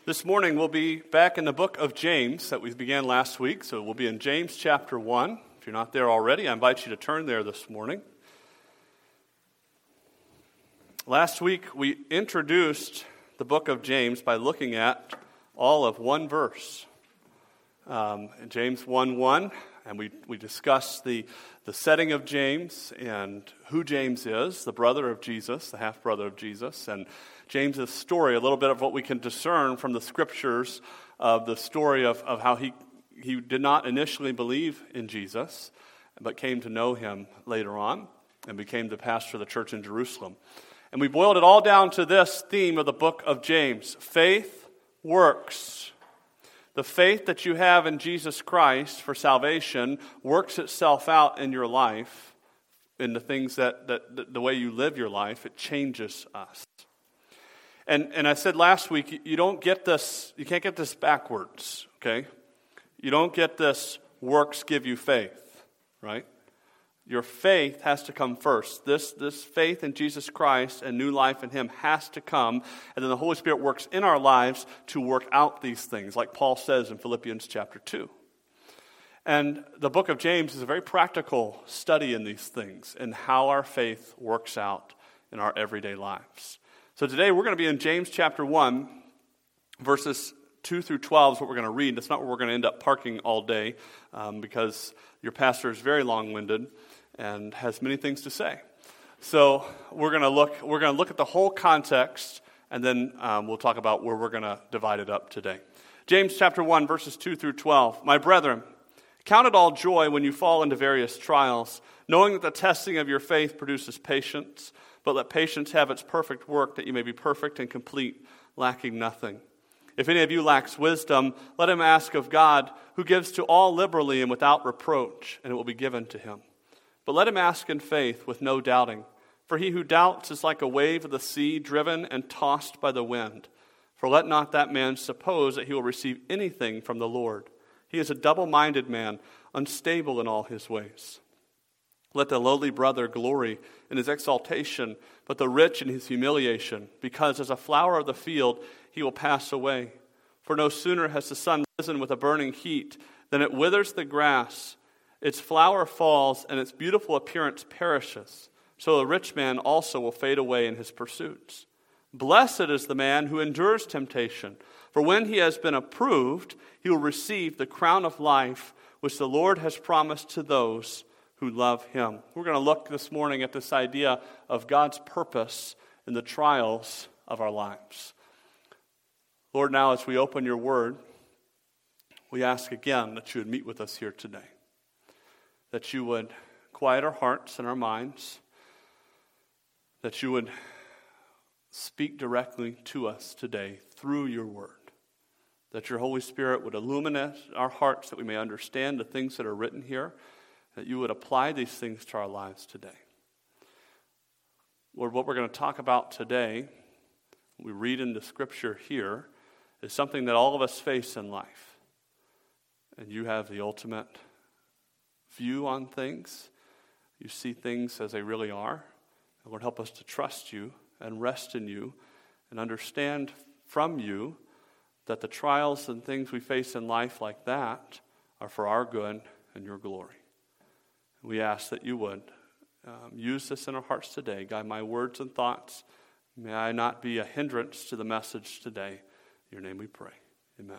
This morning we'll be back in the book of James that we began last week. So we'll be in James chapter 1. If you're not there already, I invite you to turn there this morning. Last week we introduced the book of James by looking at all of one verse. In James 1:1, and we discussed the setting of James and who James is, the brother of Jesus, the half-brother of Jesus, and James's story, a little bit of what we can discern from the scriptures of the story of how he did not initially believe in Jesus, but came to know him later on and became the pastor of the church in Jerusalem. And we boiled it all down to this theme of the book of James: faith works. The faith that you have in Jesus Christ for salvation works itself out in your life, in the things that the way you live your life. It changes us. And I said last week, you can't get this backwards, okay? You don't get this works give you faith, right? Your faith has to come first. This faith in Jesus Christ and new life in Him has to come, and then the Holy Spirit works in our lives to work out these things, like Paul says in Philippians chapter 2. And the book of James is a very practical study in these things and how our faith works out in our everyday lives. So today we're going to be in James chapter 1, verses 2 through 12 is what we're going to read. That's not where we're going to end up parking all day because your pastor is very long-winded and has many things to say. So we're going to look at the whole context, and then we'll talk about where we're going to divide it up today. James chapter 1, verses 2 through 12. My brethren, count it all joy when you fall into various trials, knowing that the testing of your faith produces patience. But let patience have its perfect work, that you may be perfect and complete, lacking nothing. If any of you lacks wisdom, let him ask of God, who gives to all liberally and without reproach, and it will be given to him. But let him ask in faith, with no doubting. For he who doubts is like a wave of the sea, driven and tossed by the wind. For let not that man suppose that he will receive anything from the Lord. He is a double-minded man, unstable in all his ways. Let the lowly brother glory in his exaltation, but the rich in his humiliation, because as a flower of the field he will pass away. For no sooner has the sun risen with a burning heat than it withers the grass, its flower falls, and its beautiful appearance perishes. So a rich man also will fade away in his pursuits. Blessed is the man who endures temptation, for when he has been approved, he will receive the crown of life which the Lord has promised to those who love him. We're going to look this morning at this idea of God's purpose in the trials of our lives. Lord, now as we open your word, we ask again that you would meet with us here today, that you would quiet our hearts and our minds, that you would speak directly to us today through your word, that your Holy Spirit would illuminate our hearts that we may understand the things that are written here, that you would apply these things to our lives today. Lord, what we're going to talk about today, we read in the scripture here, is something that all of us face in life. And you have the ultimate view on things. You see things as they really are. And Lord, help us to trust you and rest in you and understand from you that the trials and things we face in life like that are for our good and your glory. We ask that you would use this in our hearts today. Guide my words and thoughts. May I not be a hindrance to the message today. In your name we pray. Amen.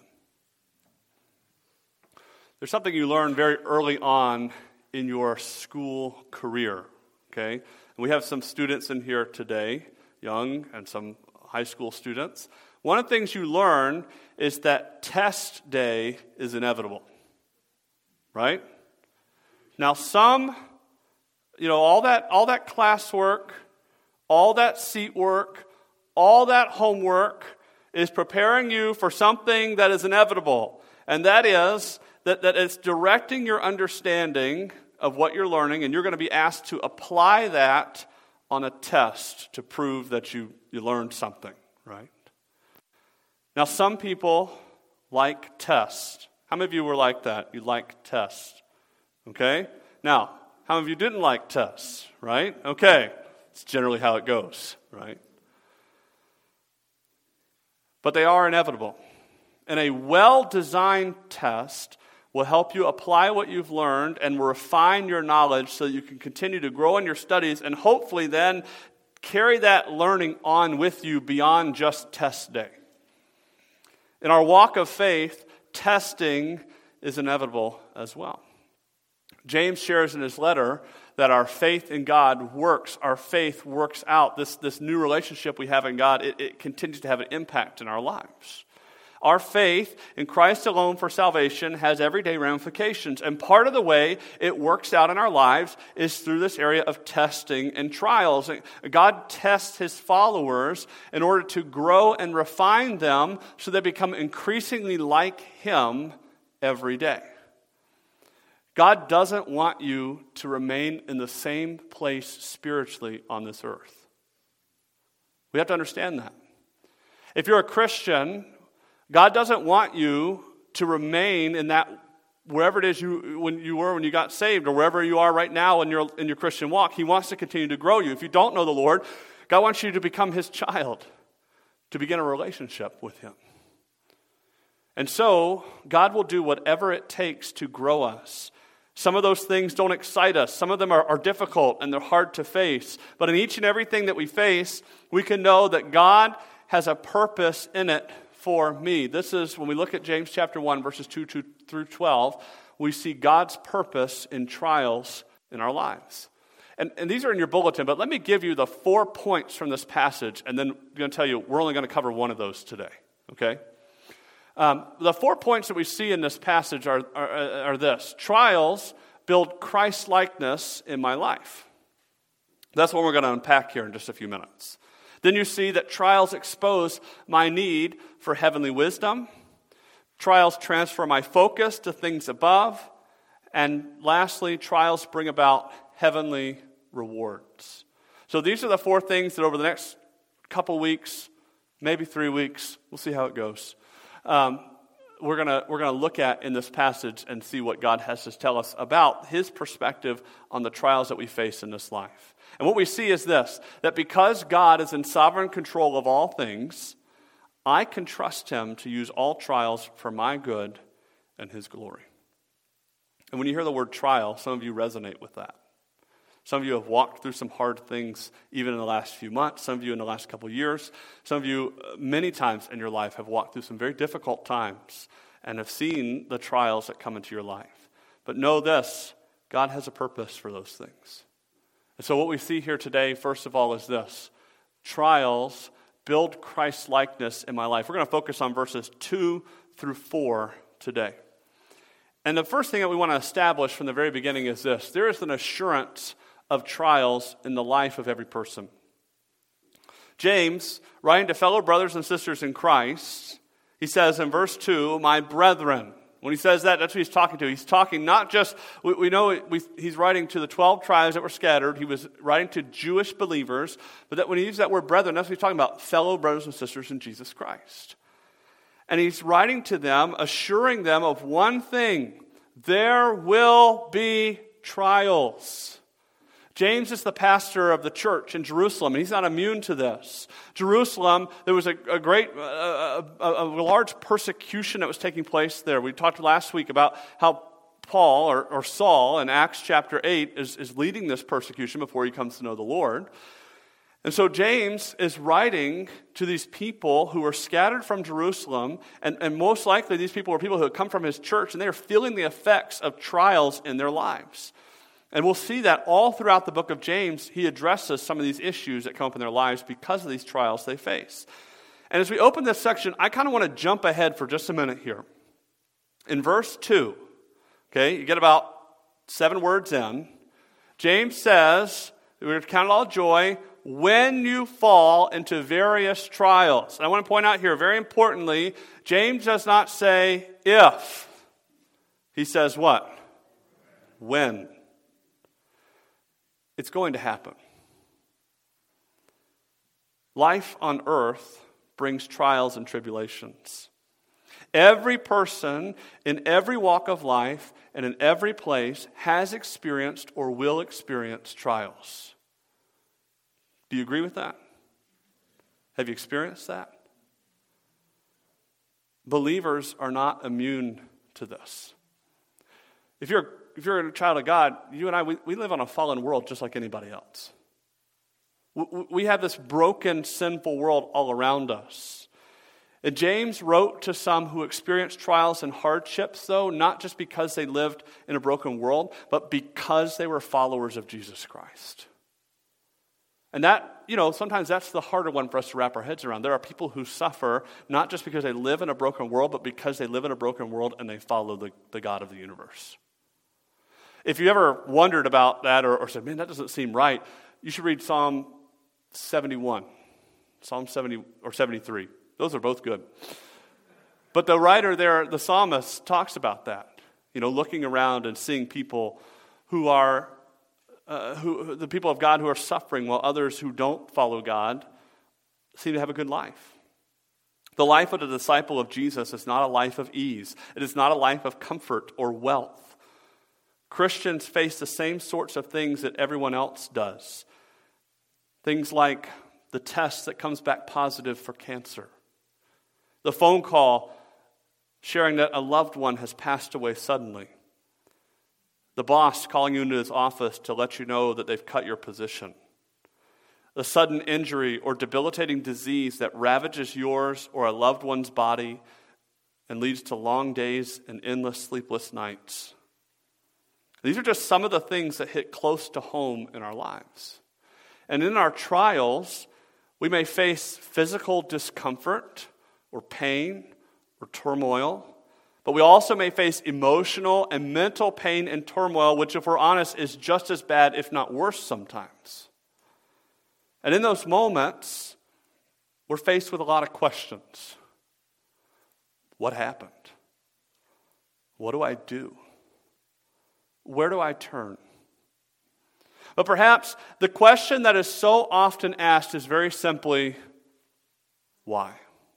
There's something you learn very early on in your school career, okay? And we have some students in here today, young and some high school students. One of the things you learn is that test day is inevitable, right? Now all that classwork, all that seat work, all that homework is preparing you for something that is inevitable. And that is that it's directing your understanding of what you're learning, and you're going to be asked to apply that on a test to prove that you learned something, right? Now, some people like tests. How many of you were like that? You like tests. Okay? Now, how many of you didn't like tests, right? Okay. It's generally how it goes, right? But they are inevitable. And a well-designed test will help you apply what you've learned and refine your knowledge so that you can continue to grow in your studies and hopefully then carry that learning on with you beyond just test day. In our walk of faith, testing is inevitable as well. James shares in his letter that our faith in God works. Our faith works out. This new relationship we have in God, it continues to have an impact in our lives. Our faith in Christ alone for salvation has everyday ramifications. And part of the way it works out in our lives is through this area of testing and trials. God tests his followers in order to grow and refine them so they become increasingly like him every day. God doesn't want you to remain in the same place spiritually on this earth. We have to understand that. If you're a Christian, God doesn't want you to remain in that wherever it is when you got saved, or wherever you are right now in your Christian walk. He wants to continue to grow you. If you don't know the Lord, God wants you to become his child, to begin a relationship with him. And so, God will do whatever it takes to grow us. Some of those things don't excite us. Some of them are difficult and they're hard to face. But in each and everything that we face, we can know that God has a purpose in it for me. This is, when we look at James chapter 1, verses 2 through 12, we see God's purpose in trials in our lives. And these are in your bulletin, but let me give you the 4 points from this passage, and then I'm going to tell you we're only going to cover one of those today, okay? The 4 points that we see in this passage are this. Trials build Christ-likeness in my life. That's what we're going to unpack here in just a few minutes. Then you see that trials expose my need for heavenly wisdom. Trials transfer my focus to things above. And lastly, trials bring about heavenly rewards. So these are the 4 things that over the next couple weeks, maybe 3 weeks, we'll see how it goes, we're gonna look at in this passage and see what God has to tell us about his perspective on the trials that we face in this life. And what we see is this, that because God is in sovereign control of all things, I can trust him to use all trials for my good and his glory. And when you hear the word trial, some of you resonate with that. Some of you have walked through some hard things even in the last few months. Some of you in the last couple of years. Some of you many times in your life have walked through some very difficult times and have seen the trials that come into your life. But know this, God has a purpose for those things. And so what we see here today, first of all, is this. Trials build Christ-likeness in my life. We're going to focus on verses 2 through 4 today. And the first thing that we want to establish from the very beginning is this. There is an assurance of trials in the life of every person. James, writing to fellow brothers and sisters in Christ, he says in verse 2, my brethren. When he says that, that's who he's talking to. He's talking not just, he's writing to the 12 tribes that were scattered. He was writing to Jewish believers. But that when he uses that word brethren, that's what he's talking about, fellow brothers and sisters in Jesus Christ. And he's writing to them, assuring them of one thing. There will be trials. James is the pastor of the church in Jerusalem, and he's not immune to this. Jerusalem, there was a large persecution that was taking place there. We talked last week about how Paul, or Saul, in Acts chapter 8, is leading this persecution before he comes to know the Lord. And so James is writing to these people who are scattered from Jerusalem, and most likely these people are people who have come from his church, and they are feeling the effects of trials in their lives. And we'll see that all throughout the book of James, he addresses some of these issues that come up in their lives because of these trials they face. And as we open this section, I kind of want to jump ahead for just a minute here. In verse 2, okay, you get about 7 words in, James says, we're going to count it all joy when you fall into various trials. And I want to point out here, very importantly, James does not say if. He says what? When. It's going to happen. Life on earth brings trials and tribulations. Every person in every walk of life and in every place has experienced or will experience trials. Do you agree with that? Have you experienced that? believers are not immune to this. If you're a child of God, you and I, we live on a fallen world just like anybody else. We have this broken, sinful world all around us. And James wrote to some who experienced trials and hardships, though, not just because they lived in a broken world, but because they were followers of Jesus Christ. And that, sometimes that's the harder one for us to wrap our heads around. There are people who suffer not just because they live in a broken world, but because they live in a broken world and they follow the God of the universe. If you ever wondered about that or said, man, that doesn't seem right, you should read Psalm 71, Psalm 70 or 73. Those are both good. But the writer there, the psalmist, talks about that. Looking around and seeing people who are, the people of God who are suffering while others who don't follow God seem to have a good life. The life of the disciple of Jesus is not a life of ease. It is not a life of comfort or wealth. Christians face the same sorts of things that everyone else does. Things like the test that comes back positive for cancer. The phone call sharing that a loved one has passed away suddenly. The boss calling you into his office to let you know that they've cut your position. The sudden injury or debilitating disease that ravages yours or a loved one's body and leads to long days and endless sleepless nights. These are just some of the things that hit close to home in our lives. And in our trials, we may face physical discomfort or pain or turmoil, but we also may face emotional and mental pain and turmoil, which, if we're honest, is just as bad, if not worse sometimes. And in those moments, we're faced with a lot of questions. What happened? What do I do? Where do I turn? But perhaps the question that is so often asked is very simply, why?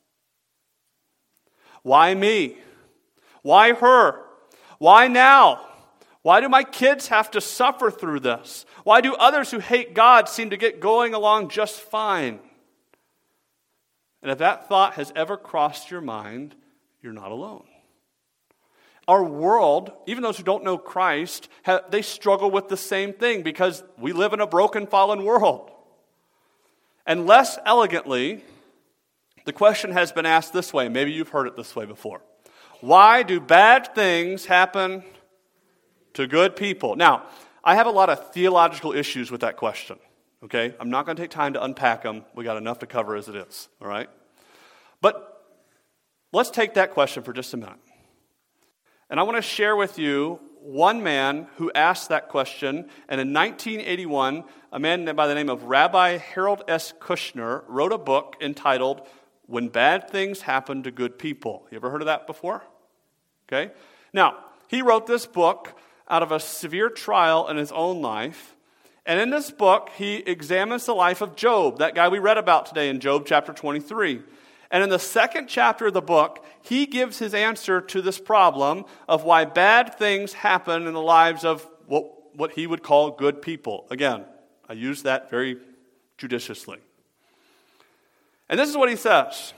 Why me? Why her? Why now? Why do my kids have to suffer through this? Why do others who hate God seem to get going along just fine? And if that thought has ever crossed your mind, you're not alone. Our world, even those who don't know Christ, they struggle with the same thing because we live in a broken, fallen world. And less elegantly, the question has been asked this way. Maybe you've heard it this way before. Why do bad things happen to good people? Now, I have a lot of theological issues with that question, okay? I'm not going to take time to unpack them. We got enough to cover as it is, all right? But let's take that question for just a minute. And I want to share with you one man who asked that question, and in 1981, a man by the name of Rabbi Harold S. Kushner wrote a book entitled When Bad Things Happen to Good People. You ever heard of that before? Okay. Now, he wrote this book out of a severe trial in his own life, and in this book, he examines the life of Job, that guy we read about today in Job chapter 23. And in the second chapter of the book, he gives his answer to this problem of why bad things happen in the lives of what he would call good people. Again, I use that very judiciously. And this is what he says.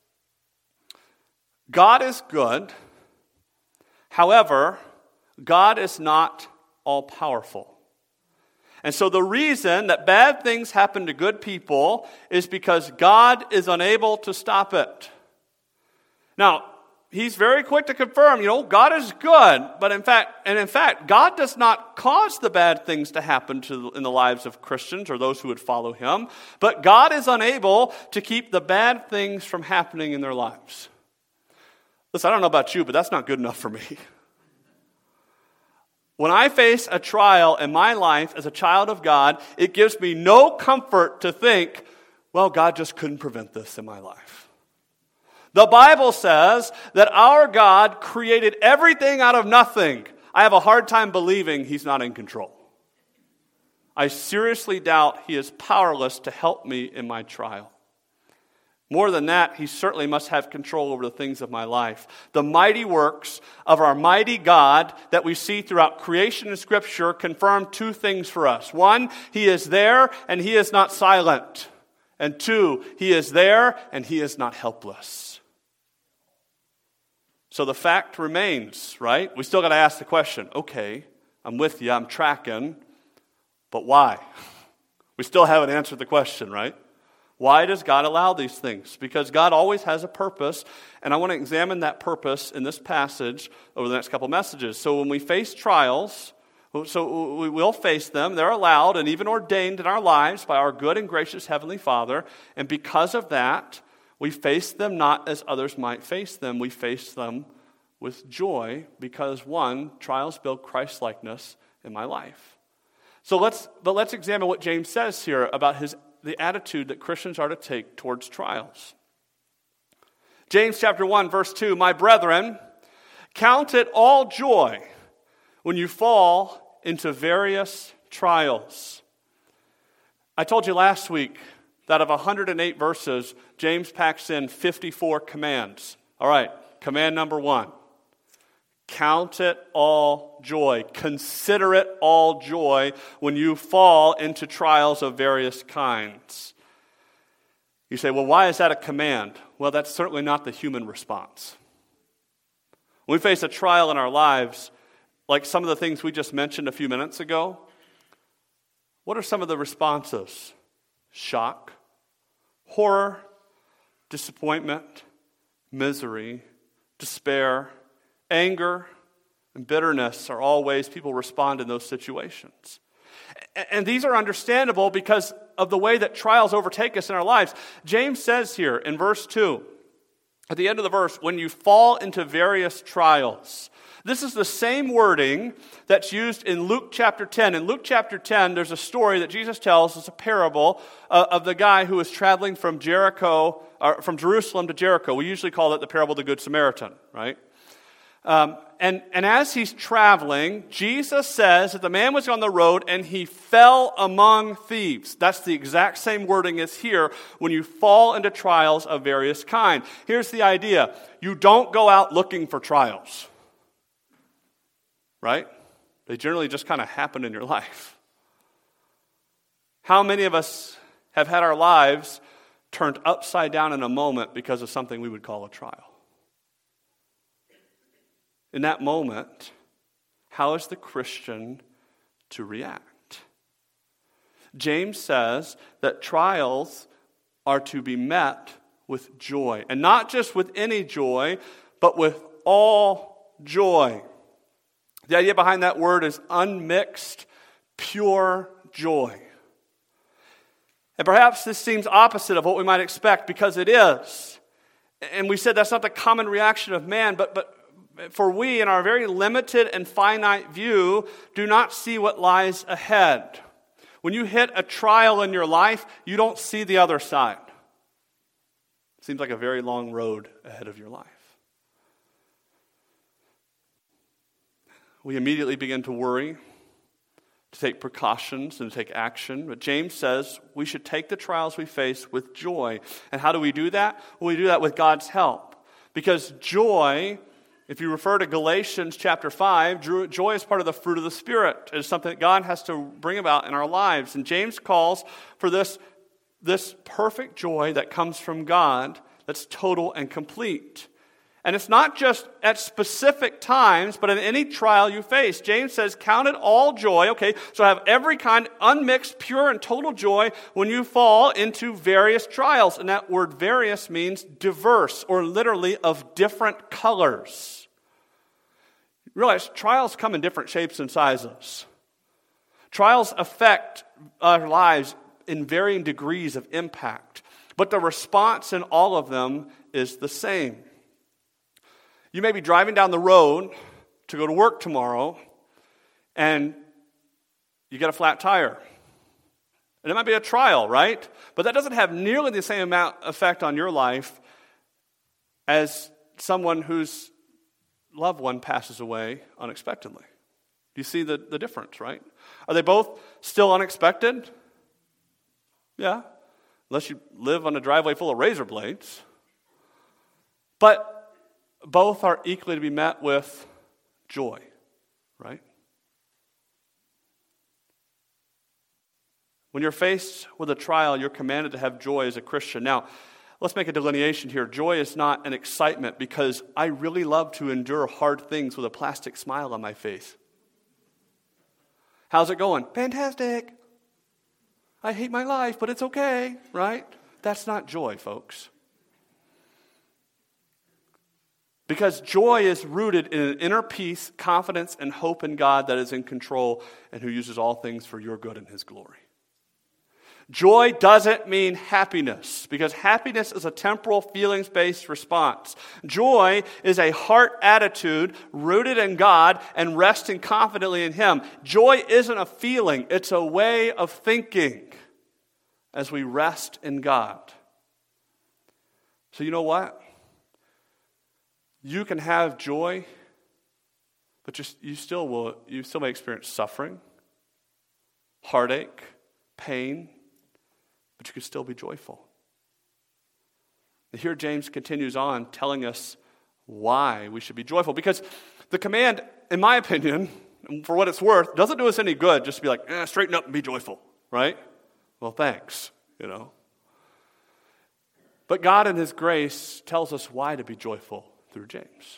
God is good. However, God is not all-powerful. And so the reason that bad things happen to good people is because God is unable to stop it. Now, he's very quick to confirm, God is good, but in fact, God does not cause the bad things to happen in the lives of Christians or those who would follow him, but God is unable to keep the bad things from happening in their lives. Listen, I don't know about you, but that's not good enough for me. When I face a trial in my life as a child of God, it gives me no comfort to think, well, God just couldn't prevent this in my life. The Bible says that our God created everything out of nothing. I have a hard time believing he's not in control. I seriously doubt he is powerless to help me in my trial. More than that, he certainly must have control over the things of my life. The mighty works of our mighty God that we see throughout creation and Scripture confirm two things for us. One, he is there and he is not silent. And two, he is there and he is not helpless. So the fact remains, right? We still got to ask the question, okay, I'm with you, I'm tracking, but why? We still haven't answered the question, right? Why does God allow these things? Because God always has a purpose, and I want to examine that purpose in this passage over the next couple messages. So when we face trials, so we will face them. They're allowed and even ordained in our lives by our good and gracious Heavenly Father, and because of that, we face them not as others might face them. We face them with joy because, one, trials build Christ-likeness in my life. So let's examine what James says here about the attitude that Christians are to take towards trials. James chapter 1, verse 2, "My brethren, count it all joy when you fall into various trials." I told you last week that of 108 verses, James packs in 54 commands. All right, command number 1. Count it all joy. Consider it all joy when you fall into trials of various kinds. You say, well, why is that a command? Well, that's certainly not the human response. When we face a trial in our lives, like some of the things we just mentioned a few minutes ago, what are some of the responses? Shock, horror, disappointment, misery, despair, anger, and bitterness are all ways people respond in those situations. And these are understandable because of the way that trials overtake us in our lives. James says here in verse 2, at the end of the verse, when you fall into various trials. This is the same wording that's used in Luke chapter 10. In Luke chapter 10, there's a story that Jesus tells. It's a parable of the guy who was traveling from Jerusalem to Jericho. We usually call it the parable of the Good Samaritan, right? And as he's traveling, Jesus says that the man was on the road and he fell among thieves. That's the exact same wording as here when you fall into trials of various kind. Here's the idea. You don't go out looking for trials. Right? They generally just kind of happen in your life. How many of us have had our lives turned upside down in a moment because of something we would call a trial? In that moment, how is the Christian to react? James says that trials are to be met with joy. And not just with any joy, but with all joy. The idea behind that word is unmixed, pure joy. And perhaps this seems opposite of what we might expect, because it is. And we said that's not the common reaction of man, but for we, in our very limited and finite view, do not see what lies ahead. When you hit a trial in your life, you don't see the other side. It seems like a very long road ahead of your life. We immediately begin to worry, to take precautions and to take action. But James says we should take the trials we face with joy. And how do we do that? Well, we do that with God's help. Because joy, if you refer to Galatians chapter 5, joy is part of the fruit of the Spirit. It is something that God has to bring about in our lives. And James calls for this perfect joy that comes from God that's total and complete. And it's not just at specific times, but in any trial you face. James says, count it all joy. Okay, so have every kind, unmixed, pure, and total joy when you fall into various trials. And that word various means diverse, or literally of different colors. You realize trials come in different shapes and sizes. Trials affect our lives in varying degrees of impact. But the response in all of them is the same. You may be driving down the road to go to work tomorrow, and you get a flat tire. And it might be a trial, right? But that doesn't have nearly the same effect on your life as someone whose loved one passes away unexpectedly. Do you see the difference, right? Are they both still unexpected? Yeah. Unless you live on a driveway full of razor blades. But both are equally to be met with joy, right? When you're faced with a trial, you're commanded to have joy as a Christian. Now, let's make a delineation here. Joy is not an excitement because I really love to endure hard things with a plastic smile on my face. How's it going? Fantastic. I hate my life, but it's okay, right? That's not joy, folks. Because joy is rooted in an inner peace, confidence, and hope in God that is in control and who uses all things for your good and His glory. Joy doesn't mean happiness, because happiness is a temporal, feelings-based response. Joy is a heart attitude rooted in God and resting confidently in Him. Joy isn't a feeling, it's a way of thinking as we rest in God. So you know what? You can have joy, but you still may experience suffering, heartache, pain, but you can still be joyful. And here James continues on telling us why we should be joyful. Because the command, in my opinion, for what it's worth, doesn't do us any good just to be like, straighten up and be joyful, right? Well, thanks, But God in His grace tells us why to be joyful through James.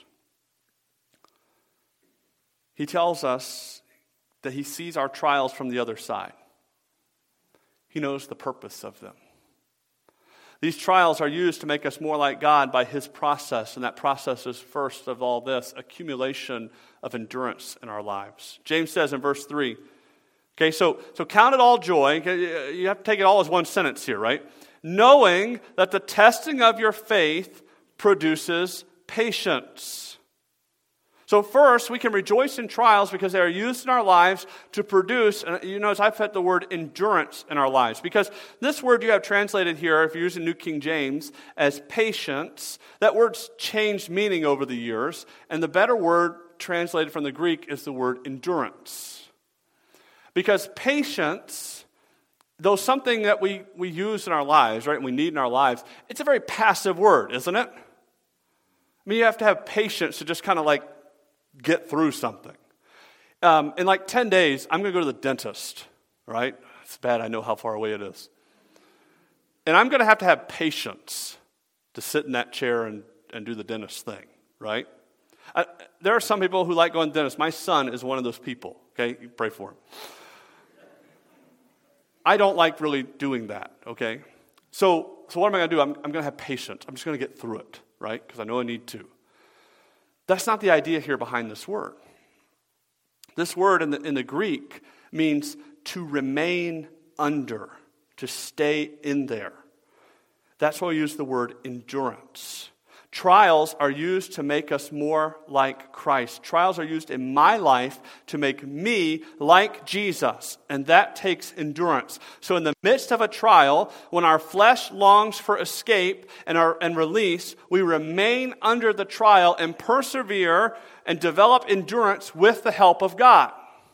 He tells us that He sees our trials from the other side. He knows the purpose of them. These trials are used to make us more like God by His process, and that process is first of all this, accumulation of endurance in our lives. James says in verse 3, okay, so count it all joy. You have to take it all as one sentence here, right? Knowing that the testing of your faith produces patience. So first, we can rejoice in trials because they are used in our lives to produce, and you notice I've put the word endurance in our lives, because this word you have translated here, if you're using New King James, as patience, that word's changed meaning over the years, and the better word translated from the Greek is the word endurance. Because patience, though something that we use in our lives, right, and we need in our lives, it's a very passive word, isn't it? I mean, you have to have patience to just kind of like get through something. In like 10 days, I'm going to go to the dentist, right? It's bad, I know how far away it is. And I'm going to have patience to sit in that chair and do the dentist thing, right? There are some people who like going to the dentist. My son is one of those people, okay? You pray for him. I don't like really doing that, okay? So what am I going to do? I'm going to have patience. I'm just going to get through it, right? Because I know I need to. That's not the idea here behind this word. This word in the Greek means to remain under, to stay in there. That's why we use the word endurance. Trials are used to make us more like Christ. Trials are used in my life to make me like Jesus, and that takes endurance. So in the midst of a trial, when our flesh longs for escape and release, we remain under the trial and persevere and develop endurance with the help of God.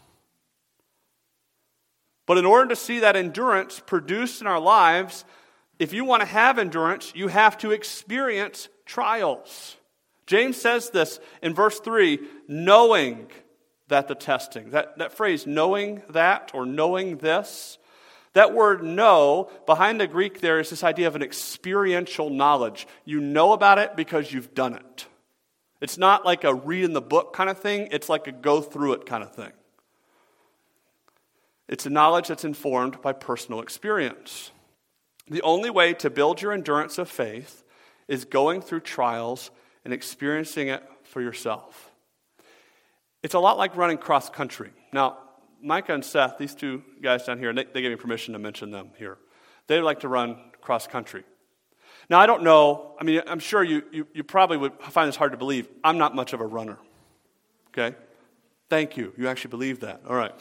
But in order to see that endurance produced in our lives, if you want to have endurance, you have to experience trials. James says this in verse 3, knowing that the testing. That phrase, knowing that or knowing this, that word know, behind the Greek there is this idea of an experiential knowledge. You know about it because you've done it. It's not like a read in the book kind of thing. It's like a go through it kind of thing. It's a knowledge that's informed by personal experience. The only way to build your endurance of faith is going through trials and experiencing it for yourself. It's a lot like running cross country. Now, Micah and Seth, these two guys down here, and they gave me permission to mention them here. They like to run cross country. Now, I don't know, I'm sure you probably would find this hard to believe. I'm not much of a runner. Okay? Thank you. You actually believe that. All right.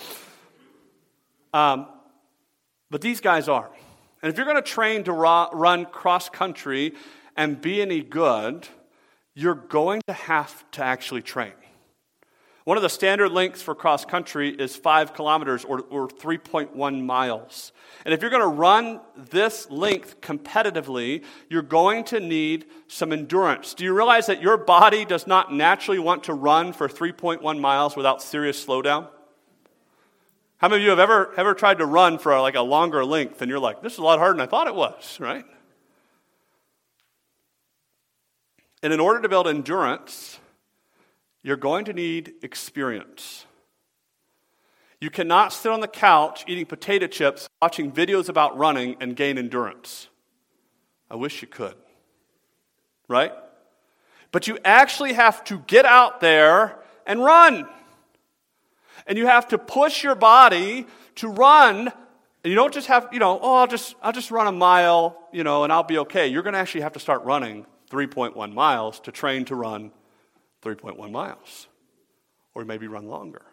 But these guys are. And if you're going to train to run cross country and be any good, you're going to have to actually train. One of the standard lengths for cross country is 5 kilometers or 3.1 miles. And if you're going to run this length competitively, you're going to need some endurance. Do you realize that your body does not naturally want to run for 3.1 miles without serious slowdown? How many of you have ever tried to run for a longer length and you're like, this is a lot harder than I thought it was, right? And in order to build endurance, you're going to need experience. You cannot sit on the couch eating potato chips, watching videos about running, and gain endurance. I wish you could. Right? But you actually have to get out there and run. And you have to push your body to run. And you don't just have, I'll just run a mile, and I'll be okay. You're going to actually have to start running 3.1 miles to train to run 3.1 miles. Or maybe run longer.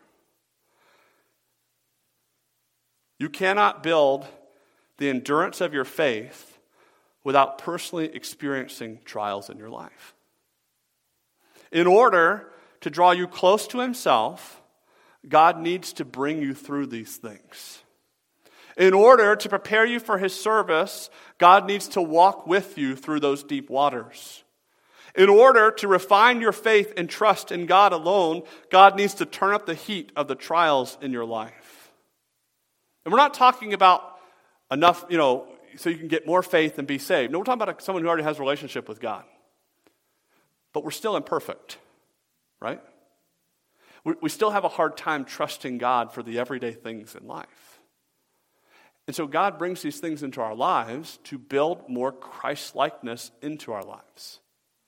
You cannot build the endurance of your faith without personally experiencing trials in your life. In order to draw you close to himself, God needs to bring you through these things. In order to prepare you for his service, God needs to walk with you through those deep waters. In order to refine your faith and trust in God alone, God needs to turn up the heat of the trials in your life. And we're not talking about enough, so you can get more faith and be saved. No, we're talking about someone who already has a relationship with God. But we're still imperfect, right? We still have a hard time trusting God for the everyday things in life. And so God brings these things into our lives to build more Christ-likeness into our lives.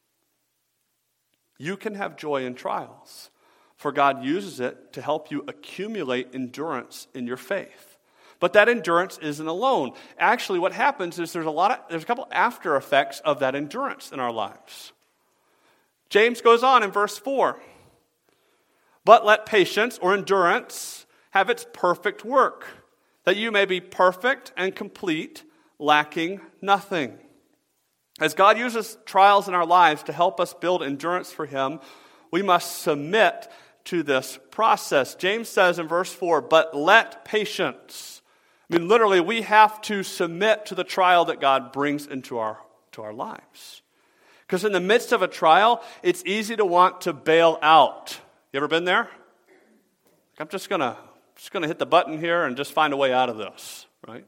You can have joy in trials, for God uses it to help you accumulate endurance in your faith. But that endurance isn't alone. Actually, what happens is there's a couple after effects of that endurance in our lives. James goes on in verse 4. But let patience or endurance have its perfect work, that you may be perfect and complete, lacking nothing. As God uses trials in our lives to help us build endurance for him, we must submit to this process. James says in verse 4, but let patience. Literally, we have to submit to the trial that God brings into our lives. Because in the midst of a trial, it's easy to want to bail out. You ever been there? I'm just gonna hit the button here and just find a way out of this, right?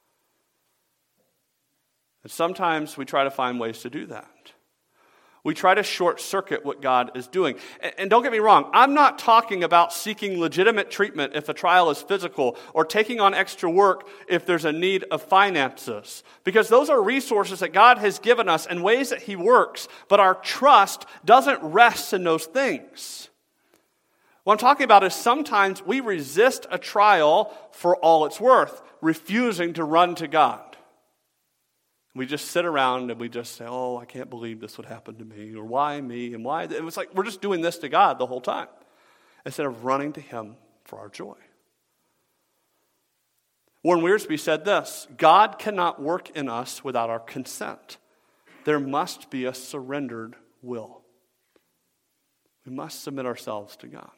And sometimes we try to find ways to do that. We try to short circuit what God is doing. And don't get me wrong, I'm not talking about seeking legitimate treatment if a trial is physical or taking on extra work if there's a need of finances. Because those are resources that God has given us and ways that he works, but our trust doesn't rest in those things. What I'm talking about is sometimes we resist a trial for all it's worth, refusing to run to God. We just sit around and we just say, I can't believe this would happen to me, or why me, and why? It was like we're just doing this to God the whole time, instead of running to him for our joy. Warren Wiersbe said this, God cannot work in us without our consent. There must be a surrendered will. We must submit ourselves to God.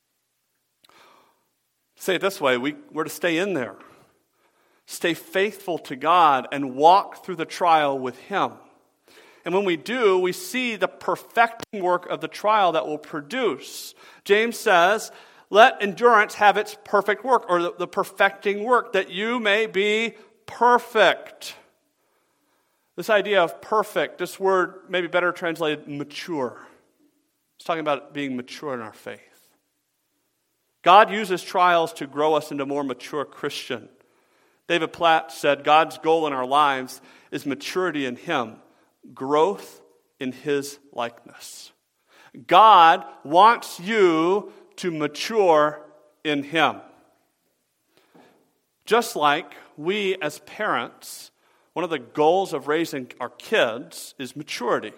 Say it this way, we're to stay in there. Stay faithful to God and walk through the trial with him. And when we do, we see the perfecting work of the trial that will produce. James says, let endurance have its perfect work, or the perfecting work, that you may be perfect. This idea of perfect, this word may be better translated mature. It's talking about being mature in our faith. God uses trials to grow us into a more mature Christian. David Platt said, God's goal in our lives is maturity in him, growth in his likeness. God wants you to mature in him. Just like we as parents, one of the goals of raising our kids is maturity.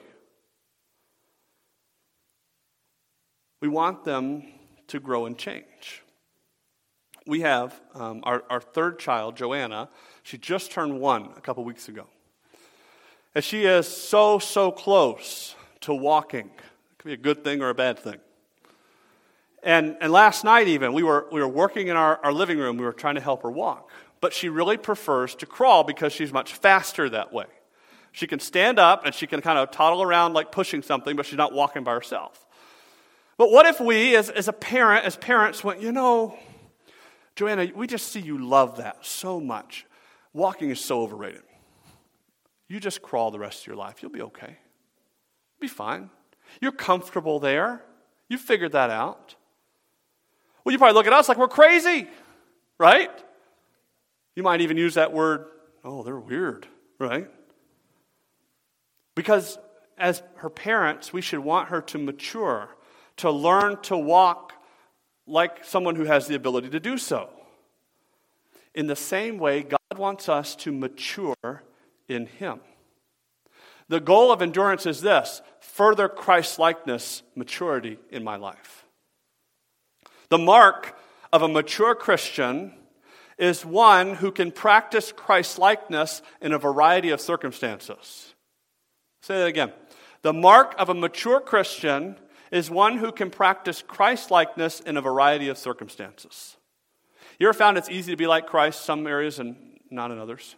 We want them to grow and change. We have our third child, Joanna. She just turned 1 a couple weeks ago. And she is so close to walking. It could be a good thing or a bad thing. And last night even, we were working in our living room. We were trying to help her walk. But she really prefers to crawl because she's much faster that way. She can stand up and she can kind of toddle around like pushing something, but she's not walking by herself. But what if we, as parents went, Joanna, we just see you love that so much. Walking is so overrated. You just crawl the rest of your life. You'll be okay. Be fine. You're comfortable there. You figured that out. Well, you probably look at us like we're crazy, right? You might even use that word, oh, they're weird, right? Because as her parents, we should want her to mature, to learn to walk like someone who has the ability to do so. In the same way, God wants us to mature in Him. The goal of endurance is this: further Christ-likeness, maturity in my life. The mark of a mature Christian is one who can practice Christ-likeness in a variety of circumstances. Say that again. The mark of a mature Christian is one who can practice Christ-likeness in a variety of circumstances. You ever found it's easy to be like Christ some areas and not in others?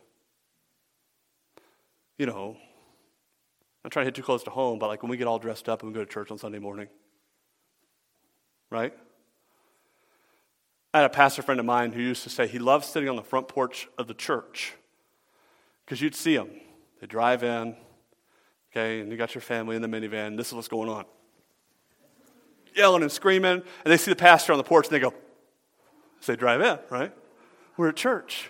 You know, I'm trying to hit too close to home, but like when we get all dressed up and we go to church on Sunday morning, right? I had a pastor friend of mine who used to say he loves sitting on the front porch of the church because you'd see them. They drive in, okay, and you got your family in the minivan, and this is what's going on. Yelling and screaming, and they see the pastor on the porch, and they go, as they drive in, right? We're at church.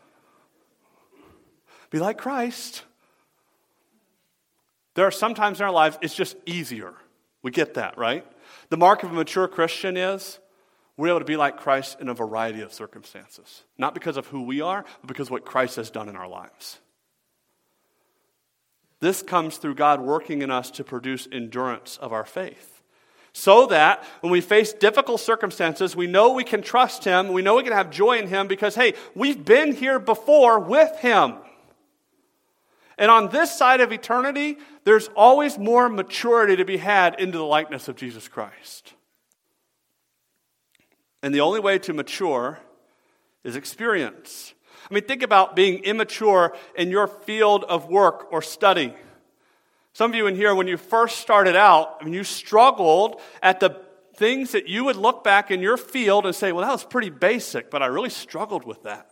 Be like Christ. There are some times in our lives it's just easier. We get that, right? The mark of a mature Christian is we're able to be like Christ in a variety of circumstances. Not because of who we are, but because of what Christ has done in our lives. This comes through God working in us to produce endurance of our faith. So that when we face difficult circumstances, we know we can trust Him, we know we can have joy in Him because, hey, we've been here before with Him. And on this side of eternity, there's always more maturity to be had into the likeness of Jesus Christ. And the only way to mature is experience. I mean, think about being immature in your field of work or study. Some of you in here, when you first started out, I mean, you struggled at the things that you would look back in your field and say, well, that was pretty basic, but I really struggled with that.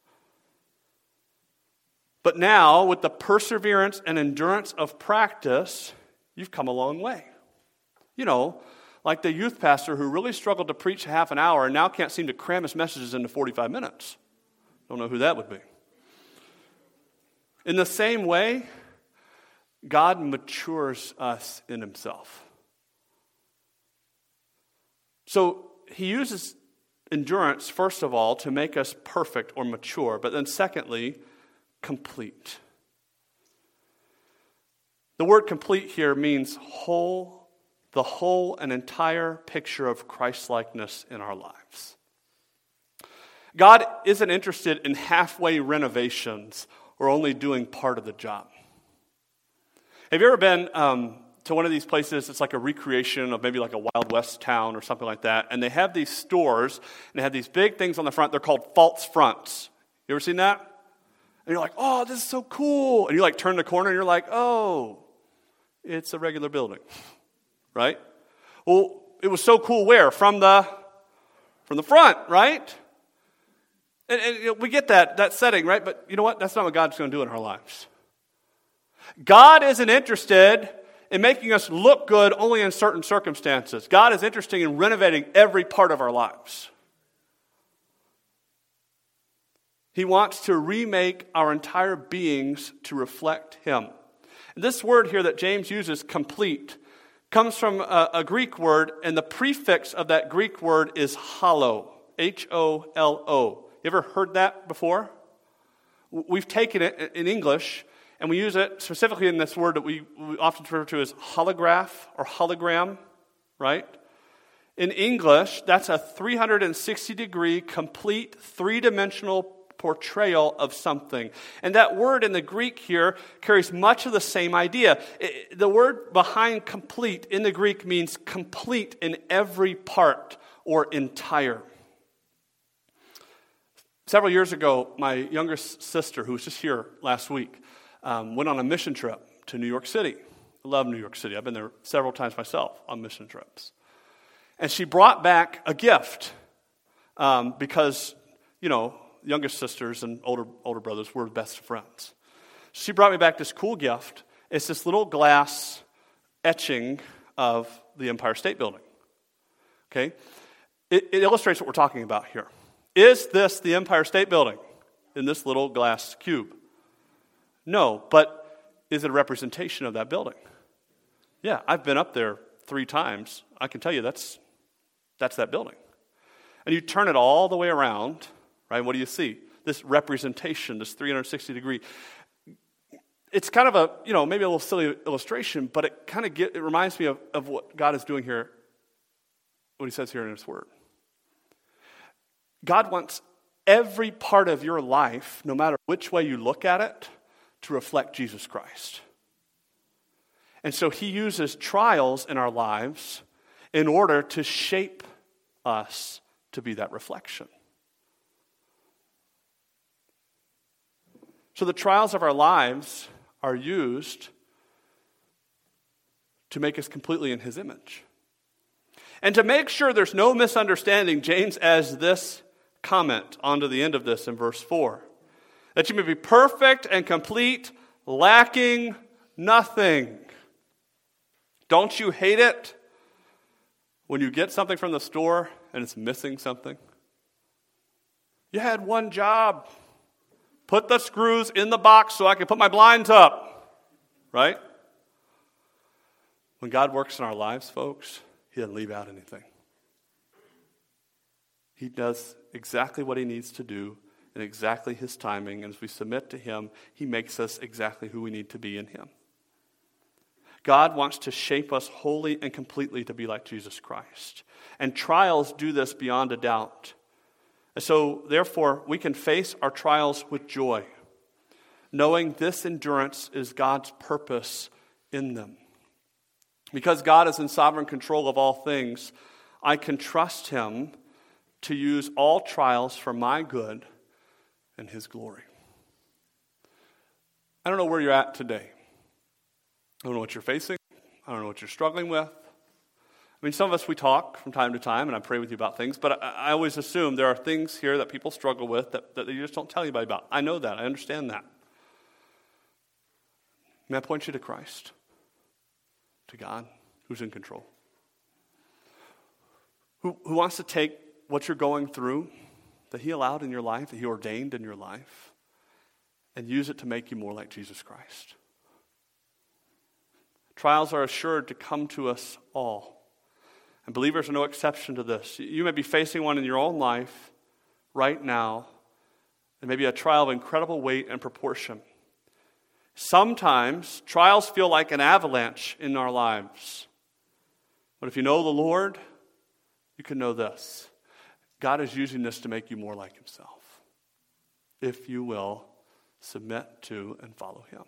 But now, with the perseverance and endurance of practice, you've come a long way. You know, like the youth pastor who really struggled to preach half an hour and now can't seem to cram his messages into 45 minutes. Don't know who that would be. In the same way, God matures us in Himself. So He uses endurance, first of all, to make us perfect or mature, but then secondly, complete. The word complete here means whole, the whole and entire picture of Christ-likeness in our lives. God isn't interested in halfway renovations or only doing part of the job. Have you ever been to one of these places? It's like a recreation of maybe like a Wild West town or something like that. And they have these stores, and they have these big things on the front. They're called false fronts. You ever seen that? And you're like, oh, this is so cool. And you like turn the corner, and you're like, oh, it's a regular building. Right? Well, it was so cool where? From the front, right? And we get that setting, right? But you know what? That's not what God's going to do in our lives. God isn't interested in making us look good only in certain circumstances. God is interested in renovating every part of our lives. He wants to remake our entire beings to reflect Him. And this word here that James uses, complete, comes from a Greek word, and the prefix of that Greek word is hollow, H-O-L-O. You ever heard that before? We've taken it in English, and we use it specifically in this word that we often refer to as holograph or hologram, right? In English, that's a 360-degree, complete, three-dimensional portrayal of something. And that word in the Greek here carries much of the same idea. The word behind complete in the Greek means complete in every part or entire. Several years ago, my youngest sister, who was just here last week, went on a mission trip to New York City. I love New York City. I've been there several times myself on mission trips. And she brought back a gift because, you know, youngest sisters and older brothers were best friends. She brought me back this cool gift. It's this little glass etching of the Empire State Building. Okay? It illustrates what we're talking about here. Is this the Empire State Building in this little glass cube? No, but is it a representation of that building? Yeah, I've been up there 3 times. I can tell you that's that building. And you turn it all the way around, right? What do you see? This representation, this 360-degree. It's kind of a, maybe a little silly illustration, but it reminds me of what God is doing here, what he says here in his word. God wants every part of your life, no matter which way you look at it, to reflect Jesus Christ. And so he uses trials in our lives in order to shape us to be that reflection. So the trials of our lives are used to make us completely in his image. And to make sure there's no misunderstanding, James adds this comment onto the end of this in verse 4. That you may be perfect and complete, lacking nothing. Don't you hate it when you get something from the store and it's missing something? You had one job. Put the screws in the box so I can put my blinds up. Right? When God works in our lives, folks, he doesn't leave out anything. He does exactly what he needs to do in exactly his timing. And as we submit to him, he makes us exactly who we need to be in him. God wants to shape us wholly and completely to be like Jesus Christ. And trials do this beyond a doubt. And so, therefore, we can face our trials with joy, knowing this endurance is God's purpose in them. Because God is in sovereign control of all things, I can trust him to use all trials for my good and his glory. I don't know where you're at today. I don't know what you're facing. I don't know what you're struggling with. I mean, some of us, we talk from time to time, and I pray with you about things, but I always assume there are things here that people struggle with that you just don't tell anybody about. I know that. I understand that. May I point you to Christ, to God, who's in control, who wants to take what you're going through that he allowed in your life, that he ordained in your life, and use it to make you more like Jesus Christ. Trials are assured to come to us all. And believers are no exception to this. You may be facing one in your own life right now. It may be a trial of incredible weight and proportion. Sometimes trials feel like an avalanche in our lives. But if you know the Lord, you can know this. God is using this to make you more like himself. If you will submit to and follow him.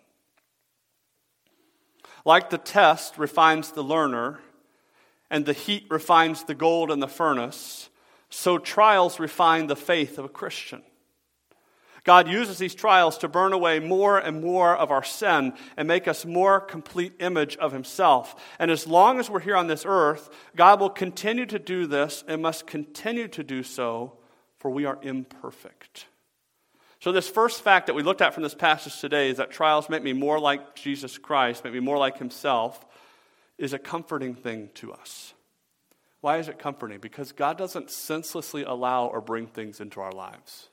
Like the test refines the learner, and the heat refines the gold in the furnace, so trials refine the faith of a Christian. God uses these trials to burn away more and more of our sin and make us more complete image of himself. And as long as we're here on this earth, God will continue to do this and must continue to do so, for we are imperfect. So this first fact that we looked at from this passage today is that trials make me more like Jesus Christ, make me more like himself, is a comforting thing to us. Why is it comforting? Because God doesn't senselessly allow or bring things into our lives.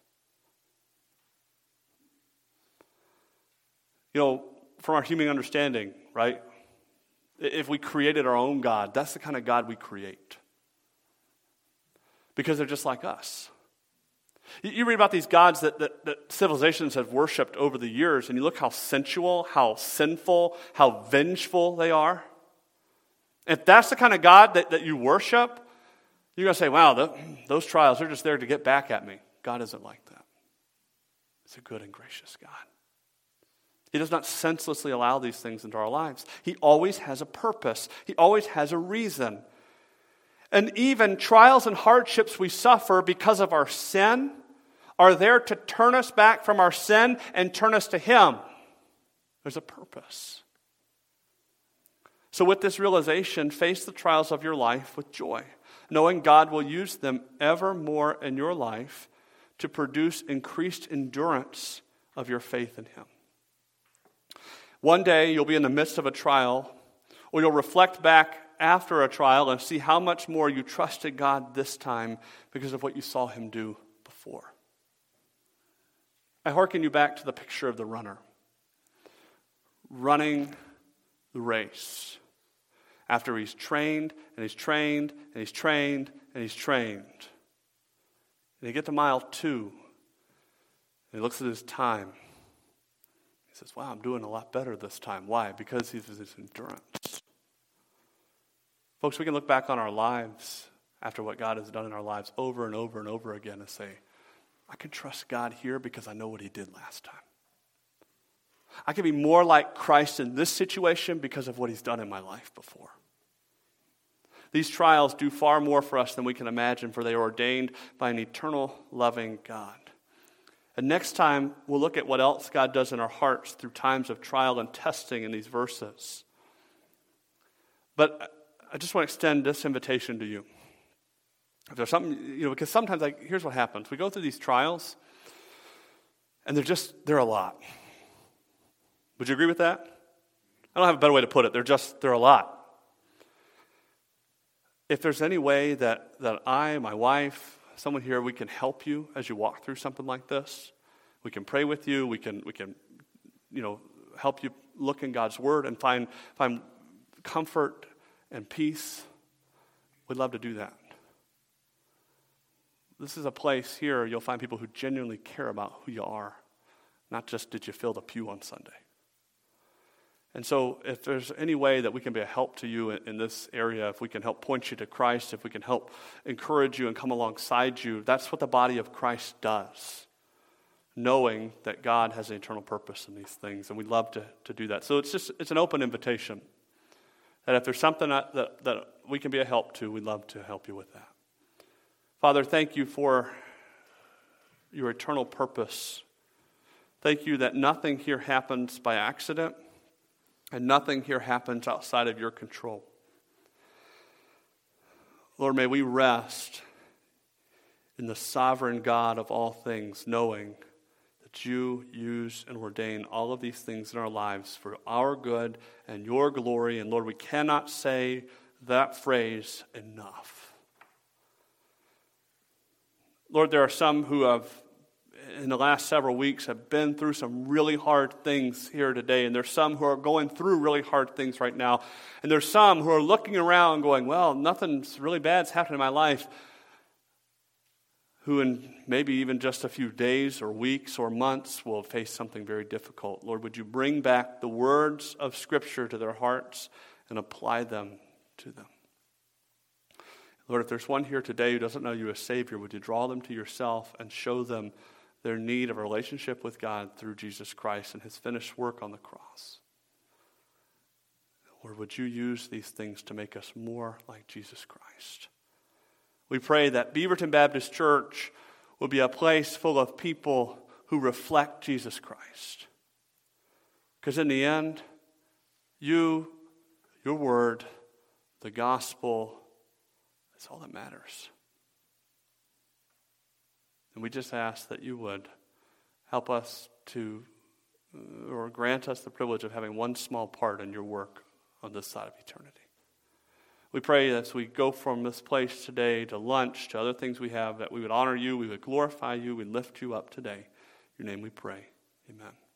From our human understanding, right? If we created our own God, that's the kind of God we create. Because they're just like us. You read about these gods that civilizations have worshipped over the years, and you look how sensual, how sinful, how vengeful they are. If that's the kind of God that you worship, you're going to say, wow, those trials are just there to get back at me. God isn't like that. He's a good and gracious God. He does not senselessly allow these things into our lives. He always has a purpose. He always has a reason. And even trials and hardships we suffer because of our sin are there to turn us back from our sin and turn us to him. There's a purpose. So with this realization, face the trials of your life with joy, knowing God will use them ever more in your life to produce increased endurance of your faith in him. One day you'll be in the midst of a trial Or you'll reflect back after a trial and see how much more you trusted God this time because of what you saw him do before. I hearken you back to the picture of the runner running the race after he's trained and he's trained and he's trained and he's trained. And you get to mile 2 and he looks at his time. He says, wow, I'm doing a lot better this time. Why? Because he's his endurance. Folks, we can look back on our lives after what God has done in our lives over and over and over again and say, I can trust God here because I know what he did last time. I can be more like Christ in this situation because of what he's done in my life before. These trials do far more for us than we can imagine, for they are ordained by an eternal, loving God. And next time, we'll look at what else God does in our hearts through times of trial and testing in these verses. But I just want to extend this invitation to you. If there's something, because sometimes, here's what happens. We go through these trials, and they're a lot. Would you agree with that? I don't have a better way to put it. They're a lot. If there's any way that I, my wife, someone here, we can help you as you walk through something like this, we can pray with you, we can help you look in God's Word and find comfort and peace, we'd love to do that. This is a place here you'll find people who genuinely care about who you are, not just did you fill the pew on Sunday. And so if there's any way that we can be a help to you in this area, if we can help point you to Christ, if we can help encourage you and come alongside you, that's what the body of Christ does, knowing that God has an eternal purpose in these things, and we'd love to do that. So it's an open invitation, that if there's something that we can be a help to, we'd love to help you with that. Father, thank you for your eternal purpose. Thank you that nothing here happens by accident, and nothing here happens outside of your control. Lord, may we rest in the sovereign God of all things, knowing that you use and ordain all of these things in our lives for our good and your glory. And Lord, we cannot say that phrase enough. Lord, there are some who have, in the last several weeks, have been through some really hard things here today. And there's some who are going through really hard things right now. And there's some who are looking around going, well, nothing's really bad's happened in my life. Who in maybe even just a few days or weeks or months will face something very difficult. Lord, would you bring back the words of Scripture to their hearts and apply them to them? Lord, if there's one here today who doesn't know you as Savior, would you draw them to yourself and show them their need of a relationship with God through Jesus Christ and his finished work on the cross? Lord, would you use these things to make us more like Jesus Christ? We pray that Beaverton Baptist Church will be a place full of people who reflect Jesus Christ. Because in the end, your word, the gospel, is all that matters. And we just ask that you would help us to, or grant us the privilege of having one small part in your work on this side of eternity. We pray as we go from this place today to lunch, to other things we have, that we would honor you, we would glorify you, we would lift you up today. In your name we pray. Amen.